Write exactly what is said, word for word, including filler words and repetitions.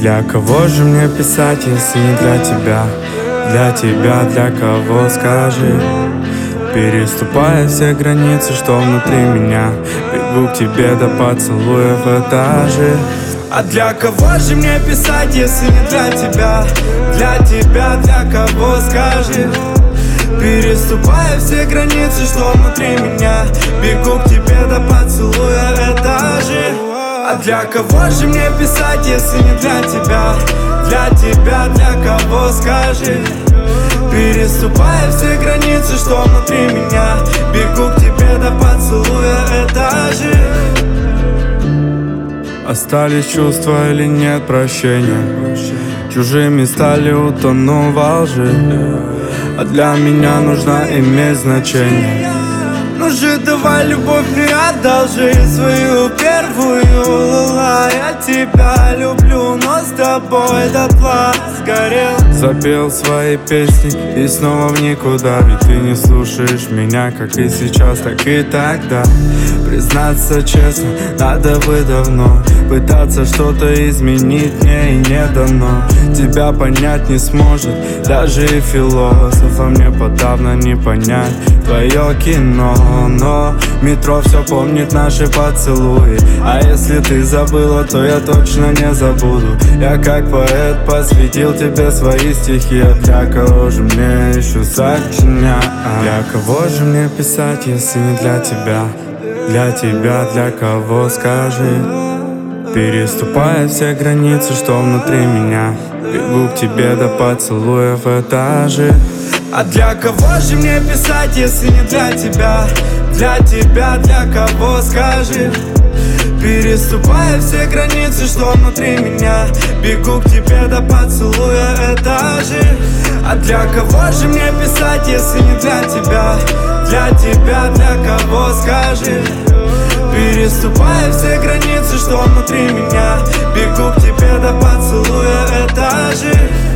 Для кого же мне писать, если не для тебя? Для тебя, для кого, скажи? Переступая все границы, что внутри меня, бегу к тебе до поцелуев этажи. А для кого же мне писать, если не для тебя? Для тебя, для кого, скажи? Переступая все границы, что внутри меня, бегу к тебе до поцелуя этажи. А для кого же мне писать, если не для тебя? Для тебя, для кого, скажи? Переступая все границы, что внутри меня, бегу к тебе до поцелуя этажи. Остались чувства или нет прощения? Чужими стали, утону во лжи. А для меня нужно иметь значение. Ну же, давай, любовь, мне одолжи свою первую. Я тебя люблю, но с тобой дотла сгорел. Запел свои песни и снова в никуда. Ведь ты не слушаешь меня, как и сейчас, так и тогда. Признаться честно, надо бы давно пытаться что-то изменить, мне и не дано. Тебя понять не сможет даже и философ, а мне подавно не понять твое кино. Но метро все помнит наши поцелуи, а если ты забыла, то я точно не забуду. Я как поэт посвятил тебе свои стихи. А для кого же мне еще сочинять? Для кого же мне писать, если не для тебя? Для тебя, для кого, скажи? Переступая все границы, что внутри меня, бегу к тебе до поцелуев этажи. А для кого же мне писать, если не для тебя? Для тебя, для кого, скажи? Переступая все границы, что внутри меня, бегу к тебе до поцелуя этажи. А для кого же мне писать, если не для тебя? Для тебя, для кого, скажи? Переступая все границы, что внутри меня, бегу к тебе до поцелуя этажи.